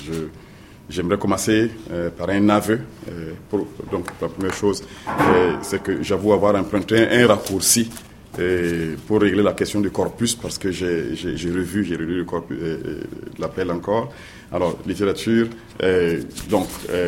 J'aimerais commencer par un aveu. Donc, la première chose, c'est que j'avoue avoir emprunté un raccourci pour régler la question du corpus, parce que j'ai relu le corpus, l'appel encore. Alors, littérature, donc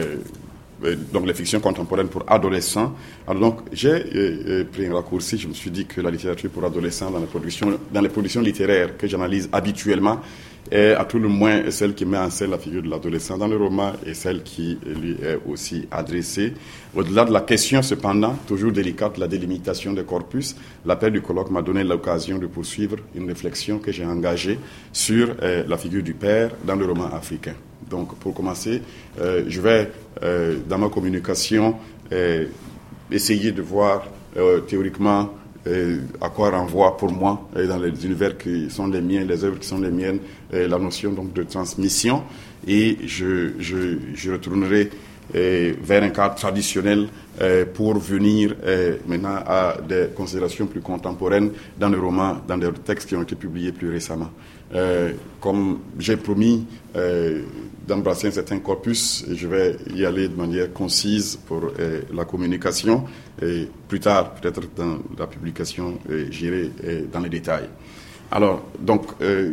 les fictions contemporaines pour adolescents. Alors donc, j'ai pris un raccourci. Je me suis dit que la littérature pour adolescents dans les productions littéraires que j'analyse habituellement est à tout le moins celle qui met en scène la figure de l'adolescent dans le roman et celle qui lui est aussi adressée. Au-delà de la question, cependant, toujours délicate, la délimitation des corpus, l'appel du colloque m'a donné l'occasion de poursuivre une réflexion que j'ai engagée sur la figure du père dans le roman africain. Donc, pour commencer, je vais, dans ma communication, essayer de voir théoriquement à quoi renvoie pour moi, dans les univers qui sont les miens, les œuvres qui sont les miennes, la notion donc de transmission. Et je retournerai vers un cadre traditionnel pour venir maintenant à des considérations plus contemporaines dans les romans, dans des textes qui ont été publiés plus récemment. Comme j'ai promis d'embrasser un certain corpus, je vais y aller de manière concise pour la communication, et plus tard, peut-être dans la publication, j'irai dans les détails. Alors, donc,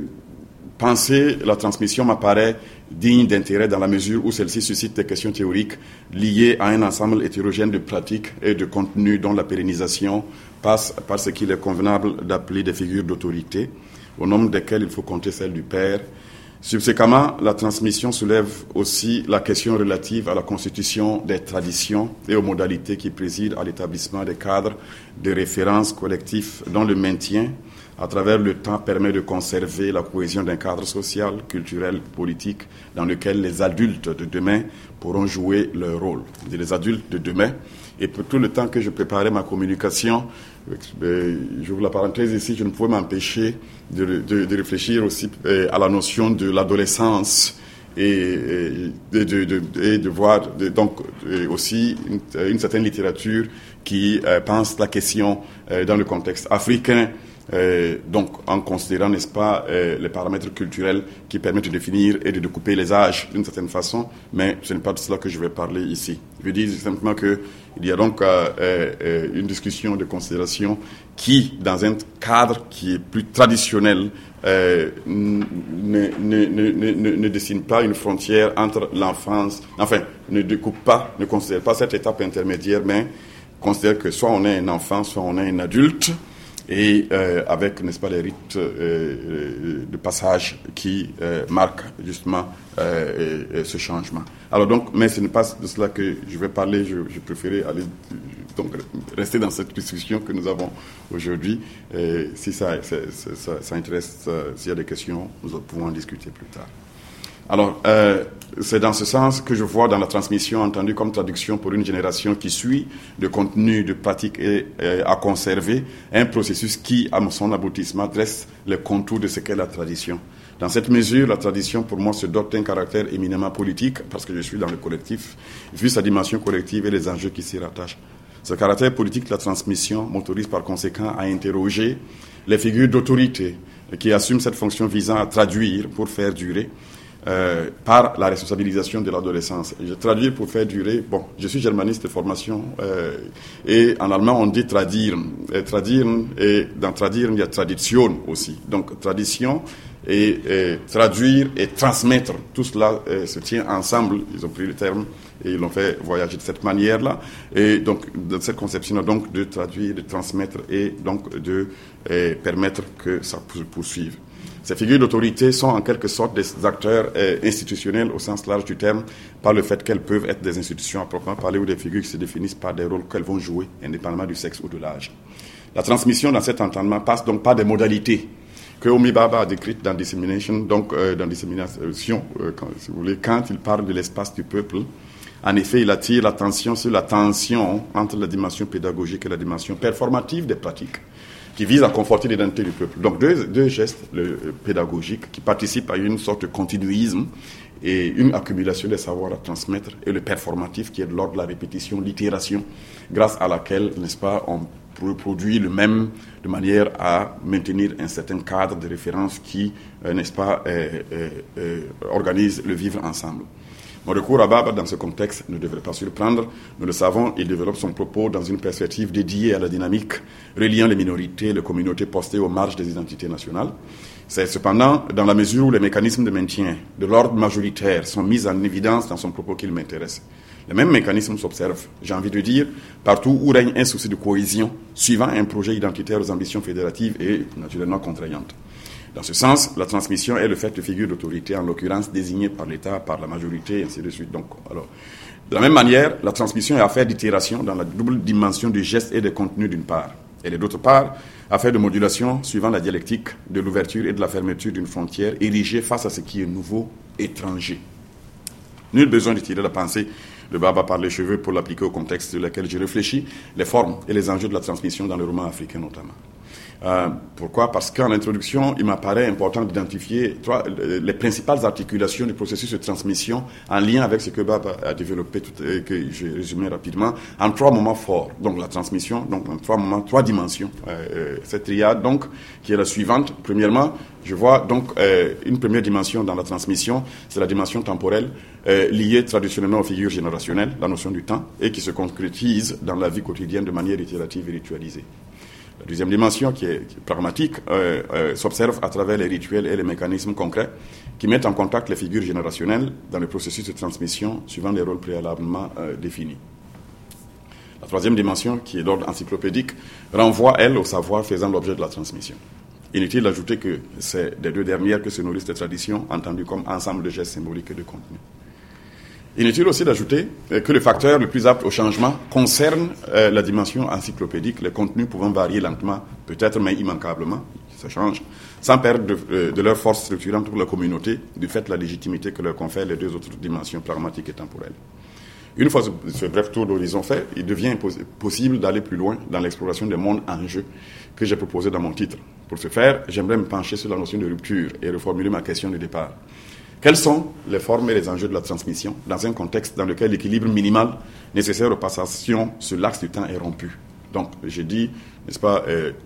penser la transmission m'apparaît digne d'intérêt dans la mesure où celle-ci suscite des questions théoriques liées à un ensemble hétérogène de pratiques et de contenus dont la pérennisation passe par ce qu'il est convenable d'appeler des figures d'autorité, au nombre desquelles il faut compter celle du père. Subséquemment, la transmission soulève aussi la question relative à la constitution des traditions et aux modalités qui président à l'établissement des cadres de référence collectifs dont le maintien à travers le temps permet de conserver la cohésion d'un cadre social, culturel, politique dans lequel les adultes de demain pourront jouer leur rôle. Les adultes de demain. Et pour tout le temps que je préparais ma communication, j'ouvre la parenthèse ici, je ne pouvais m'empêcher de réfléchir aussi à la notion de l'adolescence et de voir donc aussi une certaine littérature qui pense la question dans le contexte africain. Donc, en considérant, n'est-ce pas, les paramètres culturels qui permettent de définir et de découper les âges d'une certaine façon, mais ce n'est pas de cela que je vais parler ici. Je veux dire simplement qu'il y a donc une discussion de considération qui, dans un cadre qui est plus traditionnel, ne dessine pas une frontière entre l'enfance, enfin, ne découpe pas, ne considère pas cette étape intermédiaire, mais considère que soit on est un enfant, soit on est un adulte, et avec, n'est-ce pas, les rites de passage qui marquent justement ce changement. Alors donc, mais ce n'est pas de cela que je vais parler, je préférais aller, donc, rester dans cette discussion que nous avons aujourd'hui. Si ça intéresse, s'il y a des questions, nous pouvons en discuter plus tard. Alors, c'est dans ce sens que je vois dans la transmission entendue comme traduction pour une génération qui suit de contenu, de pratiques à conserver, un processus qui, à son aboutissement, dresse les contours de ce qu'est la tradition. Dans cette mesure, la tradition, pour moi, se dote d'un caractère éminemment politique, parce que je suis dans le collectif, vu sa dimension collective et les enjeux qui s'y rattachent. Ce caractère politique de la transmission m'autorise par conséquent à interroger les figures d'autorité qui assument cette fonction visant à traduire pour faire durer, par la responsabilisation de l'adolescence. Je traduis pour faire durer. Bon, je suis germaniste de formation et en allemand on dit traduire. Traduire, et dans traduire il y a tradition aussi. Donc tradition et traduire et transmettre, tout cela se tient ensemble. Ils ont pris le terme et ils l'ont fait voyager de cette manière-là. Et donc dans cette conception donc de traduire, de transmettre et donc de permettre que ça poursuive. Ces figures d'autorité sont en quelque sorte des acteurs institutionnels au sens large du terme, par le fait qu'elles peuvent être des institutions à proprement parler ou des figures qui se définissent par des rôles qu'elles vont jouer, indépendamment du sexe ou de l'âge. La transmission dans cet entendement passe donc par des modalités que Homi Bhabha a décrites dans Dissemination, donc dans Dissémination, si vous voulez, quand il parle de l'espace du peuple. En effet, il attire l'attention sur la tension entre la dimension pédagogique et la dimension performative des pratiques, qui vise à conforter l'identité du peuple. Donc deux gestes, le pédagogique, qui participent à une sorte de continuisme et une accumulation des savoirs à transmettre, et le performatif, qui est de l'ordre de la répétition, l'itération, grâce à laquelle, n'est-ce pas, on reproduit le même de manière à maintenir un certain cadre de référence qui, n'est-ce pas, organise le vivre ensemble. Mon recours à Baba dans ce contexte ne devrait pas surprendre. Nous le savons, il développe son propos dans une perspective dédiée à la dynamique reliant les minorités, les communautés postées aux marges des identités nationales. C'est cependant dans la mesure où les mécanismes de maintien de l'ordre majoritaire sont mis en évidence dans son propos qu'il m'intéresse. Les mêmes mécanismes s'observent, j'ai envie de dire, partout où règne un souci de cohésion, suivant un projet identitaire aux ambitions fédératives et naturellement contraignantes. Dans ce sens, la transmission est le fait de figure d'autorité, en l'occurrence désignée par l'État, par la majorité, et ainsi de suite. Donc, alors, de la même manière, la transmission est affaire d'itération dans la double dimension du geste et des contenus d'une part. Et d'autre part, affaire de modulation suivant la dialectique de l'ouverture et de la fermeture d'une frontière érigée face à ce qui est nouveau, étranger. Nul besoin de tirer la pensée de Baba par les cheveux pour l'appliquer au contexte dans lequel je réfléchis, les formes et les enjeux de la transmission dans le roman africain notamment. Pourquoi ? Parce qu'en introduction, il m'apparaît important d'identifier les principales articulations du processus de transmission en lien avec ce que Baba a développé, que j'ai résumé rapidement, en 3 moments forts. Donc la transmission, donc en 3 moments, 3 dimensions. Cette triade, donc, qui est la suivante. Premièrement, je vois donc une première dimension dans la transmission, c'est la dimension temporelle, liée traditionnellement aux figures générationnelles, la notion du temps, et qui se concrétise dans la vie quotidienne de manière itérative et ritualisée. La deuxième dimension, qui est pragmatique, s'observe à travers les rituels et les mécanismes concrets qui mettent en contact les figures générationnelles dans le processus de transmission suivant les rôles préalablement définis. La troisième dimension, qui est d'ordre encyclopédique, renvoie, elle, au savoir faisant l'objet de la transmission. Inutile d'ajouter que c'est des 2 dernières que se nourrissent les traditions, entendues comme ensemble de gestes symboliques et de contenus. Inutile aussi d'ajouter que le facteur le plus apte au changement concerne la dimension encyclopédique, les contenus pouvant varier lentement, peut-être mais immanquablement, ça change, sans perdre de leur force structurante pour la communauté, du fait de la légitimité que leur confèrent les 2 autres dimensions pragmatiques et temporelles. Une fois ce bref tour d'horizon fait, il devient possible d'aller plus loin dans l'exploration des mondes en jeu que j'ai proposé dans mon titre. Pour ce faire, j'aimerais me pencher sur la notion de rupture et reformuler ma question de départ. Quelles sont les formes et les enjeux de la transmission dans un contexte dans lequel l'équilibre minimal nécessaire aux passations sur l'axe du temps est rompu? Donc, j'ai dit, n'est-ce pas,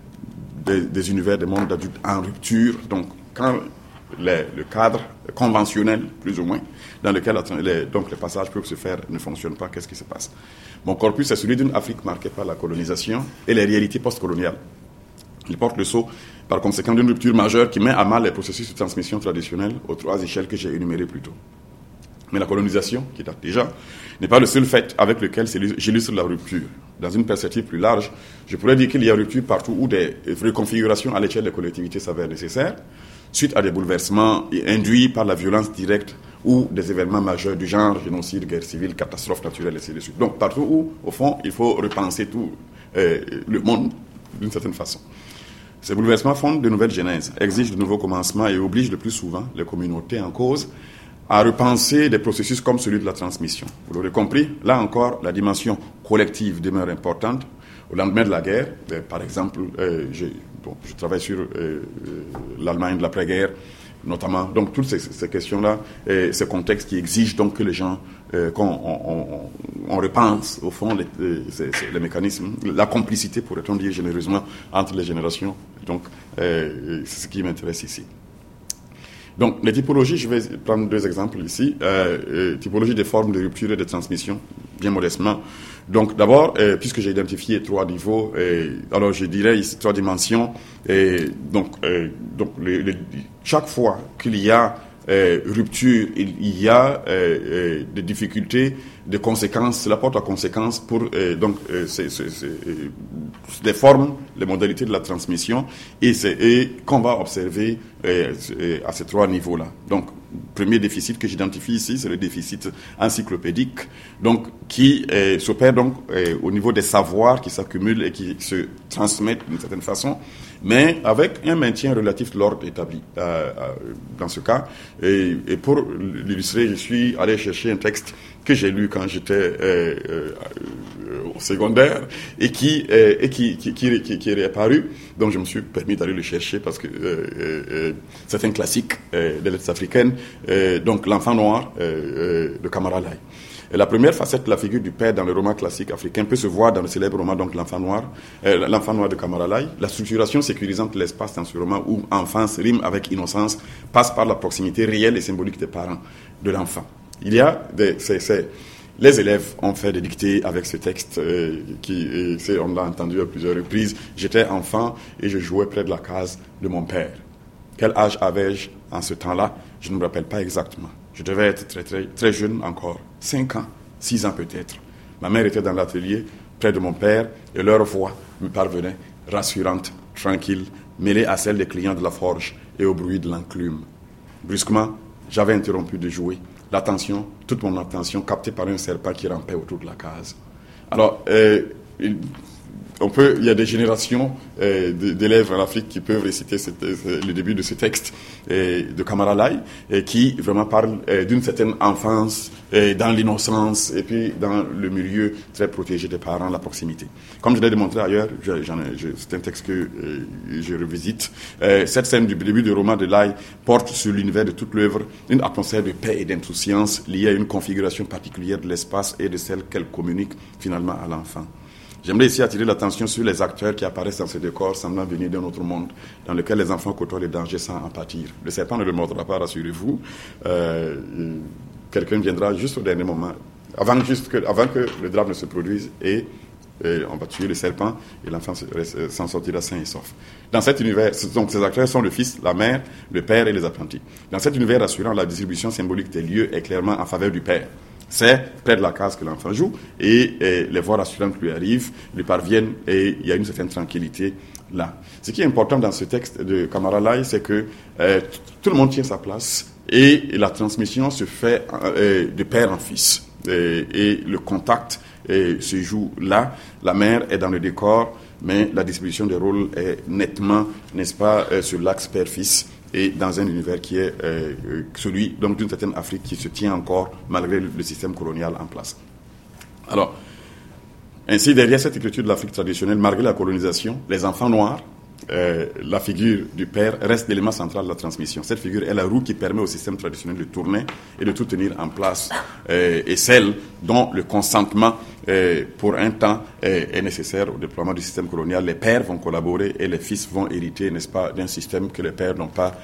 des univers, des mondes d'adultes en rupture. Donc, quand le cadre conventionnel, plus ou moins, dans lequel les passages peuvent se faire ne fonctionne pas, qu'est-ce qui se passe? Mon corpus est celui d'une Afrique marquée par la colonisation et les réalités postcoloniales. Il porte le sceau, par conséquent, d'une rupture majeure qui met à mal les processus de transmission traditionnels aux 3 échelles que j'ai énumérées plus tôt. Mais la colonisation, qui date déjà, n'est pas le seul fait avec lequel j'illustre la rupture. Dans une perspective plus large, je pourrais dire qu'il y a rupture partout où des reconfigurations à l'échelle des collectivités s'avèrent nécessaires, suite à des bouleversements induits par la violence directe ou des événements majeurs du genre génocide, guerre civile, catastrophes naturelles, et ainsi de suite. Donc partout où, au fond, il faut repenser tout le monde d'une certaine façon. Ces bouleversements fondent de nouvelles genèses, exigent de nouveaux commencements et obligent le plus souvent les communautés en cause à repenser des processus comme celui de la transmission. Vous l'aurez compris, là encore, la dimension collective demeure importante. Au lendemain de la guerre, par exemple, je travaille sur l'Allemagne de l'après-guerre, notamment. Donc toutes ces questions-là, ces contextes qui exigent donc que les gens, qu'on repense au fond les mécanismes, la complicité, pourrait-on dire généreusement, entre les générations. Donc c'est ce qui m'intéresse ici. Donc les typologies, je vais prendre 2 exemples ici. Typologie des formes de rupture et de transmission, bien modestement. Donc d'abord, puisque j'ai identifié 3 niveaux, alors je dirais ici 3 dimensions. Chaque fois qu'il y a rupture, il y a des difficultés, des conséquences. Cela porte à conséquence pour les formes, les modalités de la transmission, et qu'on va observer à ces 3 niveaux-là. Donc, premier déficit que j'identifie ici, c'est le déficit encyclopédique, donc qui s'opère donc au niveau des savoirs qui s'accumulent et qui se transmettent d'une certaine façon, mais avec un maintien relatif de l'ordre établi dans ce cas. Et pour l'illustrer, je suis allé chercher un texte que j'ai lu quand j'étais au secondaire et qui est réapparu. Donc je me suis permis d'aller le chercher parce que c'est un classique des lettres africaines, donc L'Enfant noir de Camara Lai. Et la première facette de la figure du père dans le roman classique africain peut se voir dans le célèbre roman donc L'Enfant Noir de Kamara Lai. La structuration sécurisante de l'espace dans ce roman où enfance rime avec innocence passe par la proximité réelle et symbolique des parents de l'enfant. Il y a les élèves ont fait des dictées avec ce texte on l'a entendu à plusieurs reprises. J'étais enfant et je jouais près de la case de mon père. Quel âge avais-je en ce temps-là? Je ne me rappelle pas exactement. Je devais être très, très, très jeune encore, 5 ans, 6 ans peut-être. Ma mère était dans l'atelier, près de mon père, et leur voix me parvenait, rassurante, tranquille, mêlée à celle des clients de la forge et au bruit de l'enclume. Brusquement, j'avais interrompu de jouer. Toute mon attention captée par un serpent qui rampait autour de la case. Alors, il y a des générations d'élèves en Afrique qui peuvent réciter le début de ce texte de Kamara Lai, qui vraiment parle d'une certaine enfance dans l'innocence et puis dans le milieu très protégé des parents, la proximité. Comme je l'ai démontré ailleurs, c'est un texte que je revisite. Cette scène du début du roman de Lai porte sur l'univers de toute l'œuvre une atmosphère de paix et d'insouciance liée à une configuration particulière de l'espace et de celle qu'elle communique finalement à l'enfant. J'aimerais ici attirer l'attention sur les acteurs qui apparaissent dans ce décor semblant venir d'un autre monde, dans lequel les enfants côtoient les dangers sans en pâtir. Le serpent ne le mordra pas, rassurez-vous. Quelqu'un viendra juste au dernier moment, avant que le drame ne se produise, et on va tuer le serpent, et l'enfant s'en sortira sain et sauf. Dans cet univers, donc ces acteurs sont le fils, la mère, le père et les apprentis. Dans cet univers rassurant, la distribution symbolique des lieux est clairement en faveur du père. C'est près de la case que l'enfant joue et les voix rassurantes lui arrivent, lui parviennent et il y a une certaine tranquillité là. Ce qui est important dans ce texte de Kamara Lai, c'est que tout le monde tient sa place et la transmission se fait de père en fils. Et le contact se joue là. La mère est dans le décor, mais la distribution des rôles est nettement, n'est-ce pas, sur l'axe père-fils. Et dans un univers qui est celui donc, d'une certaine Afrique qui se tient encore malgré le système colonial en place. Alors, ainsi, derrière cette écriture de l'Afrique traditionnelle, malgré la colonisation, les enfants noirs, la figure du père reste l'élément central de la transmission. Cette figure est la roue qui permet au système traditionnel de tourner et de tout tenir en place, et celle dont le consentement pour un temps est nécessaire au déploiement du système colonial. Les pères vont collaborer et les fils vont hériter, n'est-ce pas, d'un système que les pères n'ont pas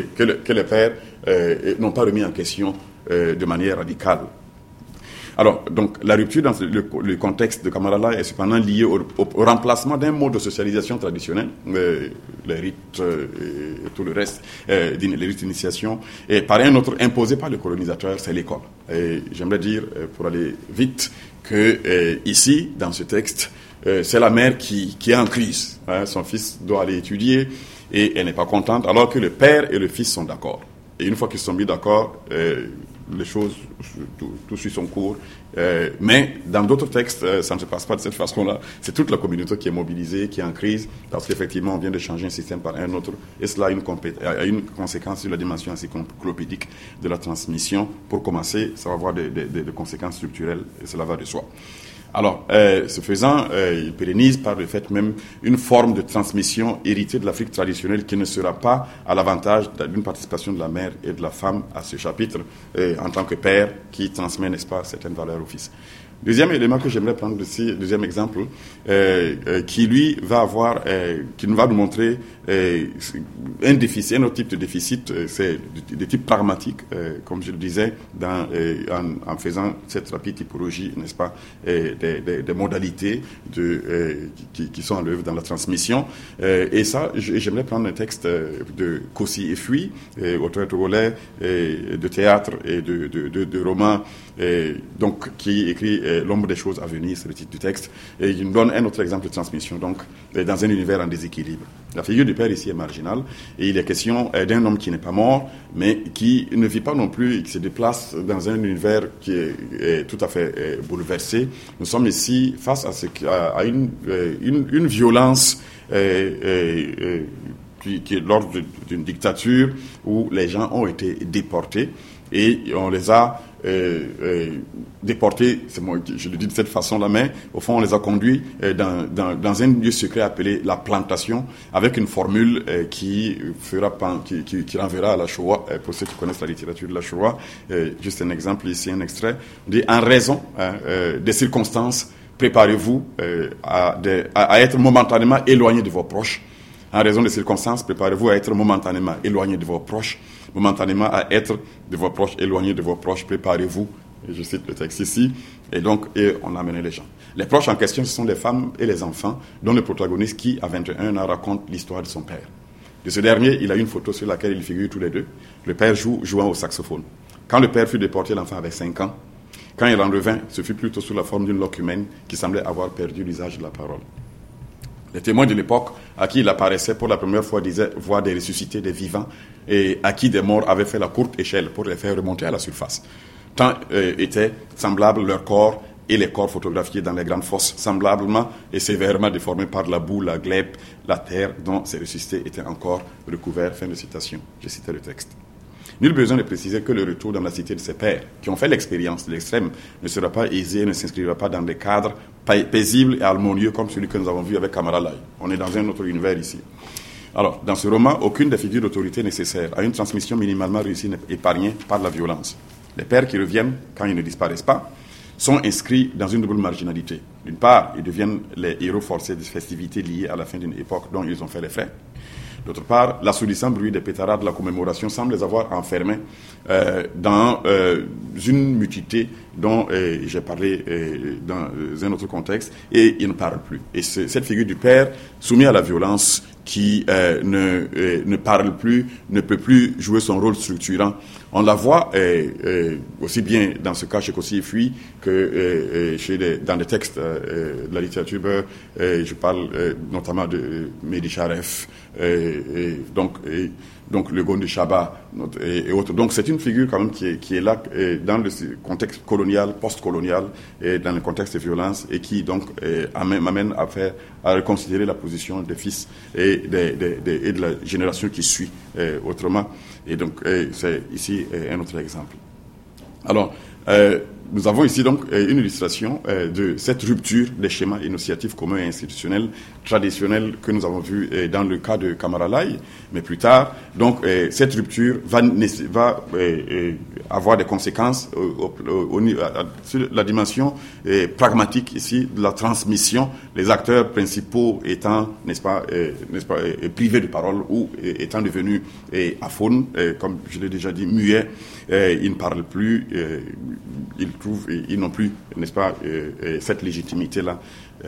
n'ont pas remis en question de manière radicale. Alors, donc, la rupture dans le contexte de Kamara Lai est cependant liée au remplacement d'un mode de socialisation traditionnel, les rites et tout le reste, les rites d'initiation, et par un autre imposé par le colonisateur, c'est l'école. Et j'aimerais dire, pour aller vite, que ici, dans ce texte, c'est la mère qui est en crise. Son fils doit aller étudier et elle n'est pas contente, alors que le père et le fils sont d'accord. Et une fois qu'ils sont mis d'accord, les choses, tout suit son cours. Mais dans d'autres textes, ça ne se passe pas de cette façon-là. C'est toute la communauté qui est mobilisée, qui est en crise, parce qu'effectivement, on vient de changer un système par un autre. Et cela a une conséquence sur la dimension encyclopédique de la transmission. Pour commencer, ça va avoir des conséquences structurelles, et cela va de soi. Alors, ce faisant, il pérennise par le fait même une forme de transmission héritée de l'Afrique traditionnelle qui ne sera pas à l'avantage d'une participation de la mère et de la femme à ce chapitre en tant que père qui transmet, n'est-ce pas, certaines valeurs au fils. Deuxième élément que j'aimerais prendre ici, deuxième exemple, qui lui va qui nous va nous montrer un déficit, un autre type de déficit, c'est de type pragmatique, comme je le disais, en faisant cette rapide typologie, n'est-ce pas, des modalités qui sont à l'œuvre dans la transmission. Et ça, j'aimerais prendre un texte de Kossi Efui, auteur togolais de théâtre et de romans, donc qui écrit L'ombre des choses à venir, c'est le titre du texte, et il nous donne un autre exemple de transmission, donc dans un univers en déséquilibre. La figure du père ici est marginale, et il est question d'un homme qui n'est pas mort, mais qui ne vit pas non plus, et qui se déplace dans un univers qui est tout à fait bouleversé. Nous sommes ici face à une violence qui est l'ordre d'une dictature où les gens ont été déportés et on les a déportés, c'est moi, je le dis de cette façon-là, mais au fond, on les a conduits dans un lieu secret appelé la plantation, avec une formule qui renverra à la Shoah, pour ceux qui connaissent la littérature de la Shoah. Juste un exemple ici, un extrait. On dit, en raison des circonstances, préparez-vous à être momentanément éloigné de vos proches. En raison des circonstances, préparez-vous à être momentanément éloigné de vos proches. Momentanément à être de vos proches, éloigné de vos proches, préparez-vous. Et je cite le texte ici. Et on a amené les gens. Les proches en question, ce sont les femmes et les enfants, dont le protagoniste qui, à 21 ans, raconte l'histoire de son père. De ce dernier, il a une photo sur laquelle ils figurent tous les deux. Le père jouant au saxophone. Quand le père fut déporté, l'enfant avait 5 ans. Quand il en revint, ce fut plutôt sous la forme d'une loque humaine qui semblait avoir perdu l'usage de la parole. Les témoins de l'époque, à qui il apparaissait pour la première fois, disaient voir des ressuscités, des vivants, et à qui des morts avaient fait la courte échelle pour les faire remonter à la surface. Tant étaient semblables leurs corps et les corps photographiés dans les grandes fosses, semblablement et sévèrement déformés par la boue, la glèbe, la terre dont ces ressuscités étaient encore recouverts. Fin de citation. Je citais le texte. Nul besoin de préciser que le retour dans la cité de ses pères, qui ont fait l'expérience de l'extrême, ne sera pas aisé, ne s'inscrira pas dans des cadres paisibles et harmonieux comme celui que nous avons vu avec Camara Lai. On est dans un autre univers ici. Alors, dans ce roman, aucune des figures d'autorité nécessaires à une transmission minimalement réussie n'est épargnée par la violence. Les pères qui reviennent, quand ils ne disparaissent pas, sont inscrits dans une double marginalité. D'une part, ils deviennent les héros forcés des festivités liées à la fin d'une époque dont ils ont fait les frais. D'autre part, l'assourdissant bruit des pétarades de la commémoration semble les avoir enfermés dans une mutualité dont j'ai parlé dans un autre contexte, et ils ne parlent plus. Et cette figure du père, soumis à la violence, qui ne parle plus, ne peut plus jouer son rôle structurant. On la voit aussi bien dans ce cas chez Kossi et Fui que dans les textes de la littérature. Je parle notamment de Mehdi Charef, donc le Gonde Chaba et autres. Donc c'est une figure quand même qui est là dans le contexte colonial, post-colonial, et dans le contexte de violence, et qui donc m'amène à reconsidérer la position des fils et de la génération qui suit autrement. Et donc c'est ici un autre exemple. Alors, nous avons ici donc une illustration de cette rupture des schémas énonciatifs communs et institutionnels traditionnels que nous avons vus dans le cas de Camara Lai, mais plus tard. Donc cette rupture va avoir des conséquences sur la dimension pragmatique ici de la transmission, les acteurs principaux étant, n'est-ce pas, privés de parole ou étant devenus aphones, comme je l'ai déjà dit, muets. Ils ne parlent plus, ils n'ont plus, n'est-ce pas, cette légitimité-là.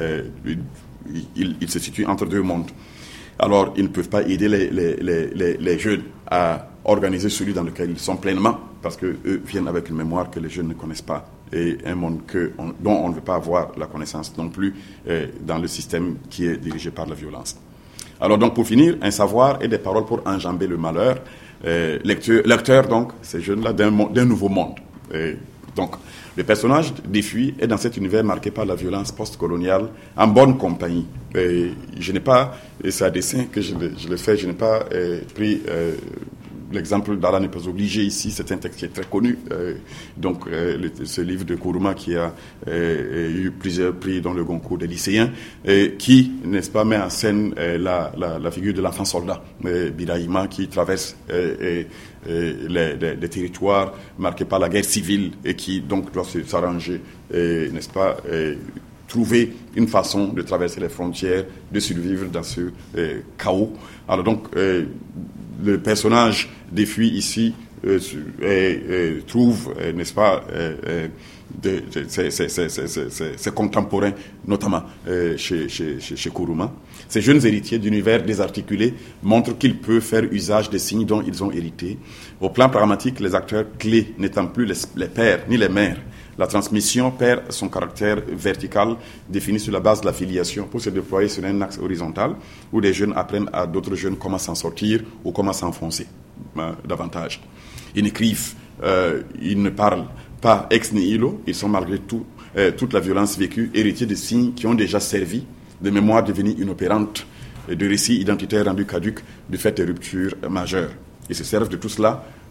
Ils se situent entre deux mondes. Alors, ils ne peuvent pas aider les jeunes à organiser celui dans lequel ils sont pleinement, parce qu'eux viennent avec une mémoire que les jeunes ne connaissent pas, et un monde dont on ne veut pas avoir la connaissance non plus dans le système qui est dirigé par la violence. Alors, donc, pour finir, un savoir et des paroles pour enjamber le malheur. Lecteur, donc, ces jeunes-là, d'un nouveau monde. Donc, le personnage d'Efui est dans cet univers marqué par la violence post-coloniale, en bonne compagnie. Je n'ai pas, et c'est à dessein que je le fais, je n'ai pas pris l'exemple d'Allah n'est pas obligé ici, c'est un texte qui est très connu. Ce livre de Kourouma qui a eu plusieurs prix dans le Goncourt des lycéens, qui, n'est-ce pas, met en scène la figure de l'enfant soldat, Birahima, qui traverse les territoires marqués par la guerre civile et qui donc doit s'arranger, n'est-ce pas, trouver une façon de traverser les frontières, de survivre dans ce chaos. Alors donc, le personnage d'Efui ici trouve, n'est-ce pas, ses contemporains, notamment chez Kourouma. Ces jeunes héritiers d'univers désarticulés montrent qu'ils peuvent faire usage des signes dont ils ont hérité. Au plan pragmatique, les acteurs clés n'étant plus les pères ni les mères, la transmission perd son caractère vertical, défini sur la base de la filiation, pour se déployer sur un axe horizontal, où des jeunes apprennent à d'autres jeunes comment s'en sortir ou comment s'enfoncer davantage. Ils n'écrivent, ils ne parlent pas ex nihilo, ils sont malgré tout, toute la violence vécue, héritiers de signes qui ont déjà servi, de mémoires devenues inopérantes, de récits identitaires rendus caducs du fait des ruptures majeures. Ils se servent de tout cela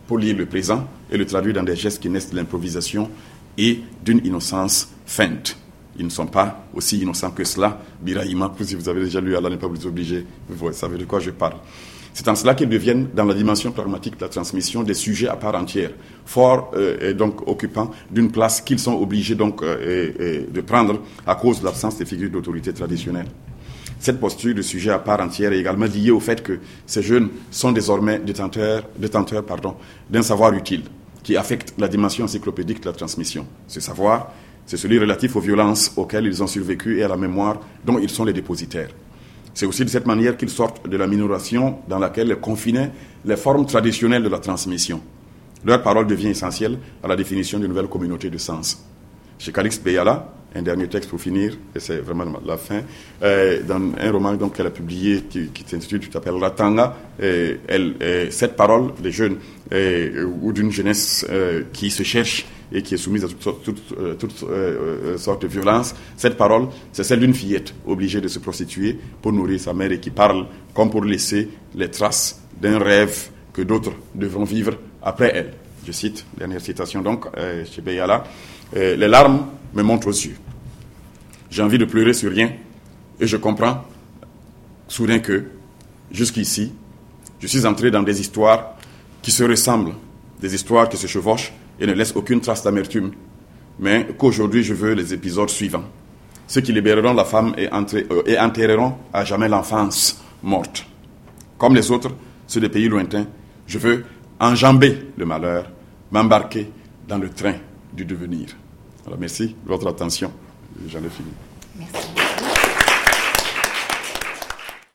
pour lire le présent et le traduire dans des gestes qui naissent de l'improvisation et d'une innocence feinte. Ils ne sont pas aussi innocents que cela. Birahima, si vous avez déjà lu Allah n'est pas vous obliger, vous savez de quoi je parle. C'est en cela qu'ils deviennent, dans la dimension pragmatique de la transmission, des sujets à part entière, forts et donc occupant d'une place qu'ils sont obligés donc de prendre à cause de l'absence des figures d'autorité traditionnelles. Cette posture de sujet à part entière est également liée au fait que ces jeunes sont désormais détenteurs d'un savoir utile qui affecte la dimension encyclopédique de la transmission. Ce savoir, c'est celui relatif aux violences auxquelles ils ont survécu et à la mémoire dont ils sont les dépositaires. C'est aussi de cette manière qu'ils sortent de la minoration dans laquelle les confinaient les formes traditionnelles de la transmission. Leur parole devient essentielle à la définition d'une nouvelle communauté de sens. Chez Calixte Beyala, un dernier texte pour finir, et c'est vraiment la fin, dans un roman donc, qu'elle a publié qui s'intitule, qui s'appelle Ratanga, cette parole des jeunes ou d'une jeunesse qui se cherche et qui est soumise à toutes sortes de violences, cette parole, c'est celle d'une fillette obligée de se prostituer pour nourrir sa mère et qui parle comme pour laisser les traces d'un rêve que d'autres devront vivre après elle. Je cite, dernière citation donc, chez Beyala, les larmes me montent aux yeux. J'ai envie de pleurer sur rien et je comprends soudain que, jusqu'ici, je suis entré dans des histoires qui se ressemblent, des histoires qui se chevauchent et ne laissent aucune trace d'amertume, mais qu'aujourd'hui je veux les épisodes suivants. Ceux qui libéreront la femme et enterreront à jamais l'enfance morte. Comme les autres, ceux des pays lointains, je veux enjamber le malheur, m'embarquer dans le train du devenir. Alors merci de votre attention. J'en ai fini. Merci.